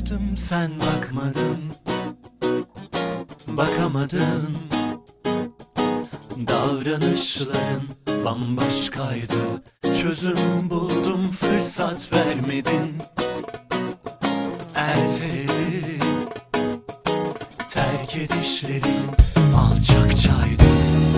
baktım sen bakmadın, bakamadın. Davranışların bambaşkaydı, çözüm buldum fırsat vermedin. Erteledin, terk edişlerin alçakçaydı.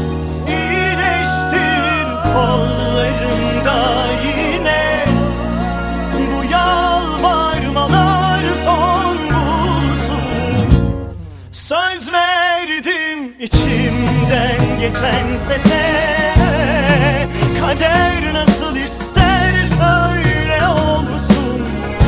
İyileştir kollarında yine, bu yalvarmalar son bulsun. Söz verdim içimden geçen sese, kader nasıl ister söyle olsun.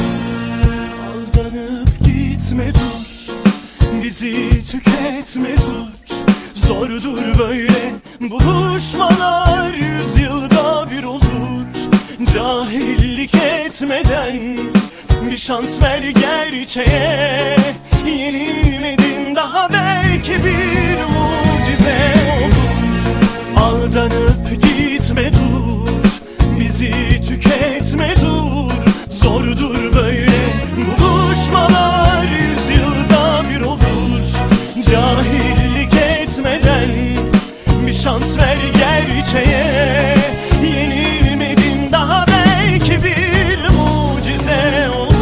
Aldanıp gitme dur, bizi tüketme dur. Zordur böyle buluşmalar, 100 yılda bir olur. Cahillik etmeden bir şans ver gerçeğe. Yenilmedin daha, belki bir mucize olur. Aldanıp gitme dur, bizi tüketme dur. Zordur böyle buluşmalar, 100 yılda bir olur. Cahillik etmeden bir şans ver gerçeğe. Yenilmedin daha, belki bir mucize olur.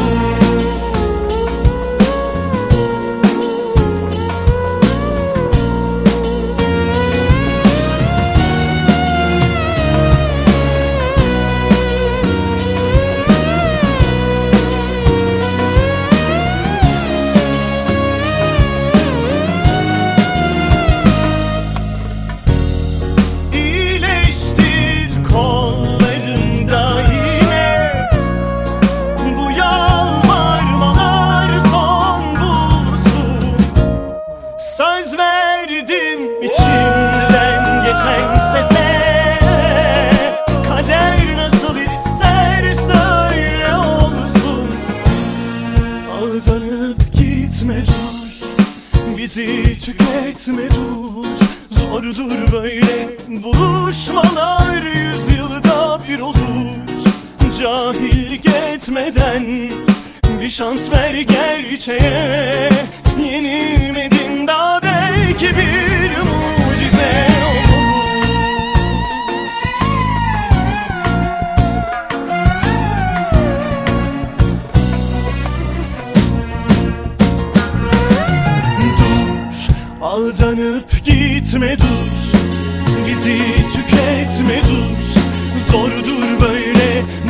Söz verdim içimden geçen sese, kader nasıl ister söyle olsun. Aldanıp gitme dur, bizi tüketme dur. Zordur böyle buluşmalar, 100 yılda bir olur. Cahillik etmeden bir şans ver gerçeğe. Yenilmedin daha, belki bir mucize olur. Dur, aldanıp gitme dur, bizi tüketme dur. Zordur böyle